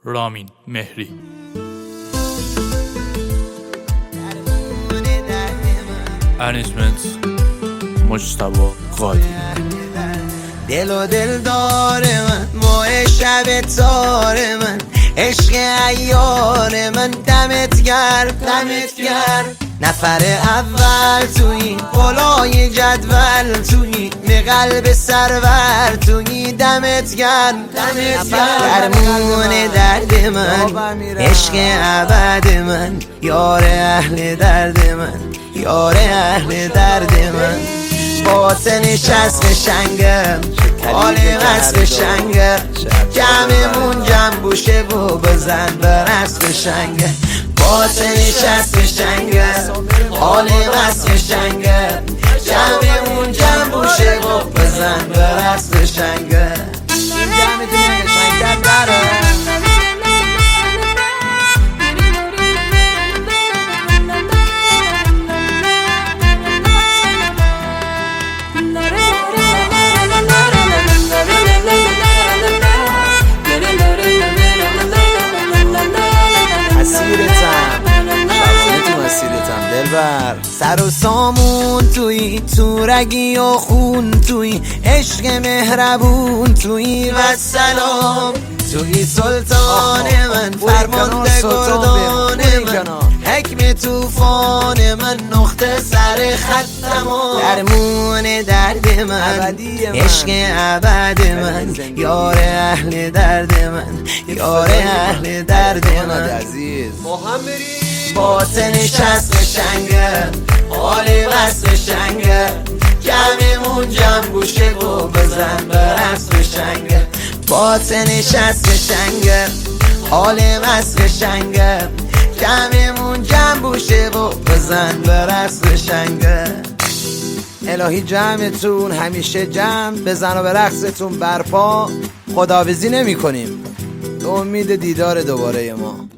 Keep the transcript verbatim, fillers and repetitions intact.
رامین مهری. انیجمنت مجتبی قادی. دل و دل داره من، ماه شب تار من، عشق عیار من، دمت گرم دمت گرم. نفر اول تویی، بالای جدول تویی، می قلب سرور تویی، دمت گرم دمت گرم. درمون درد من، عشق ابد من، یار اهل درد من، یار اهل درد من. باطنش از قشنگم، حال وصف قشنگم، جمعمون جمع بوشه و بزن برس قشنگم. باطنش از قشنگم، حال وصف قشنگم، جمعمون جمع بوشه و بزن برس قشنگم. این جمعتون قشنگتر داره. سر و سامون توی، تو رگی و خون توی، عشق مهربون توی و سلام توی. سلطان من، فرمانده گردان من، حکم توفان من، نقطه سر خط تمام. درمون درد من، عشق ابد من، یار اهل درد من، یار اهل درد من. باطنش از قشنگه، حال وصف قشنگه، جمعمون جمع بوشه و بزن برس قشنگه. باطنش از قشنگه، حال وصف قشنگه، جمعمون جمع بوشه و بزن برس قشنگه. الهی جمعتون همیشه جمع، بزن و به رقصتون برپا. خداحافظی نمی کنیم به امید دیدار دوباره ما.